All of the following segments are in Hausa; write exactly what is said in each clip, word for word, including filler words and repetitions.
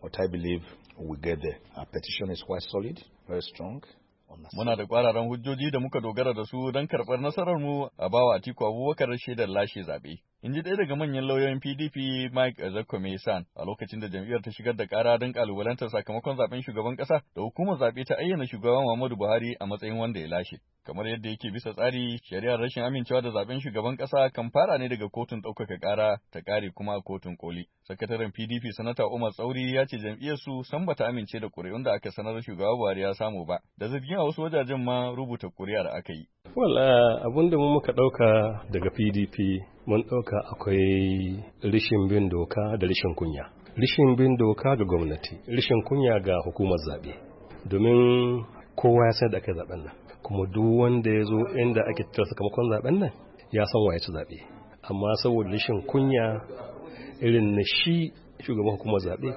But I believe we get there. Our petition is quite solid, very strong. Muna da ƙwararan hujjoji da muka dogara da su don karɓar nasararmu a bawa Atiku Abubakar shaidar lashe zaɓe. In ji ɗaya daga manyan lauyoyin P D P Mike Ezekwemi San a lokacin da jam'iyyar ta shigar da ƙara don ƙalubalantar sakamakon zaɓen shugaban ƙasa da hukumar zaɓe ta ayyana shugaban Muhammadu Buhari a matsayin wanda ya lashe. Kamar yadda yake bisa tsari, shari'ar rashin amincewa da zaɓen shugaban ƙasa kan fara ne daga kotun ɗaukaka ƙara ta ƙare kuma a kotun koli. Sakataren P D P Sanata Umar Tsauri ya ce jam'iyyarsu san bata amince da ƙuri'un da aka sanar shugaba Buhari ya samu ba, da zargin a wasu wajajen ma rubuta ƙuri'ar aka yi. Well, uh, abin da mu muka ɗauka daga P D P mun ɗauka akwai rishin bin doka da rishin kunya. Rishin bin doka ga gwamnati, rishin kunya ga hukumar zaɓe. Domin kowa ya san da aka zaɓen nan. Kuma duk wanda ya zo inda ake tattara sakamakon zaɓen nan ya san wa ya ci zaɓe. Amma saboda rishin kunya irin na shi shugaban hukumar zaɓe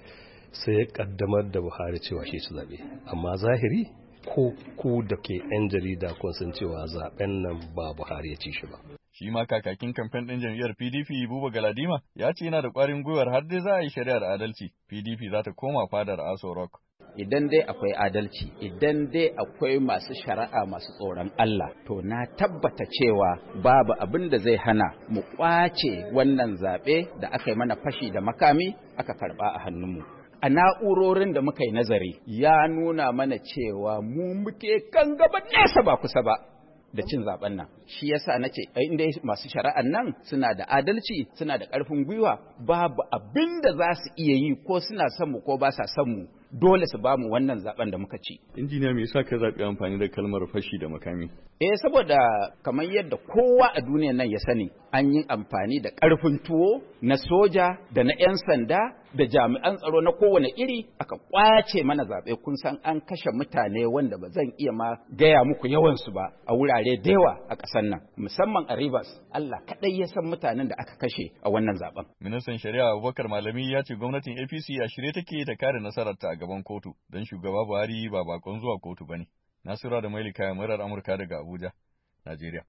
sai ya ƙaddamar da Buhari cewa shi ci zaɓe. Amma zahiri ko ku da ke 'yan jarida kun san cewa zaben nan ba Buhari ya ci shi ba. Shi ma kakakin kamfen ɗin jam'iyyar P D P Buba Galadima ya ce yana da ƙwarin gwiwar har dai za a yi shari'ar adalci, P D P za ta koma fadar Aso Rock. Idan dai akwai adalci, idan dai akwai masu shari'a masu tsoron Allah, to na tabbata cewa babu abin da zai hana mu ƙwace wannan zaɓe da aka yi mana fashi da makami aka karɓa a hannunmu. A na'urorin da muka yi nazari ya nuna mana cewa mu muke kan gaba nesa ba kusa ba da cin zaben nan. Shi yasa nace inda masu shari'an nan suna da adalci, suna da ƙarfin gwiwa, babu abin da za su iya yi ko suna son mu ko ba sa son mu, dole su bamu wannan zaben da muka ci. Injiniya, me yasa ka zaɓi amfani da kalmar fashi da makami? Eh, saboda kamar yadda kowa a duniyar nan ya sani, an yi amfani da ƙarfin tuwo na soja da na 'yan sanda da jami'an tsaro na kowane iri aka ƙwace mana zaɓe. Kun san an kashe mutane wanda ba zan iya ma gaya muku yawansu ba a wurare da yawa a ƙasar nan, musamman a Rivers. Allah kaɗai ya san mutanen da aka kashe a wannan zaɓen. Ministan Shari'a Abubakar Malami ya ce gwamnatin A P C a shirye take ta kare nasararta a gaban kotu don shugaba Buhari ba bakon zuwa kotu ba ne. Nasira da Mailika murar Amurka daga Abuja, Najeriya.